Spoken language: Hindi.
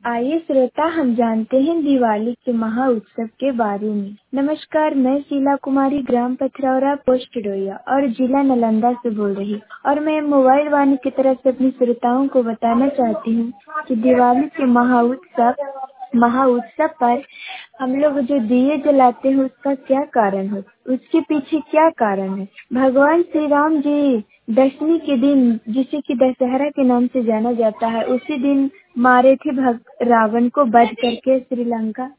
आइए श्रोता, हम जानते हैं दिवाली के महा उत्सव के बारे में। नमस्कार, मैं शीला कुमारी, ग्राम पथरौरा, पोस्ट डोइया और जिला नालंदा से बोल रही हूँ। और मैं मोबाइल वाणी की तरफ से अपनी श्रोताओं को बताना चाहती हूँ कि दिवाली के महा उत्सव पर हम लोग जो दिए जलाते हैं उसका क्या कारण है, उसके पीछे क्या कारण है। भगवान श्री राम जी दशमी के दिन, जिसे कि दशहरा के नाम से जाना जाता है, उसी दिन मारे थे रावण को वध करके श्रीलंका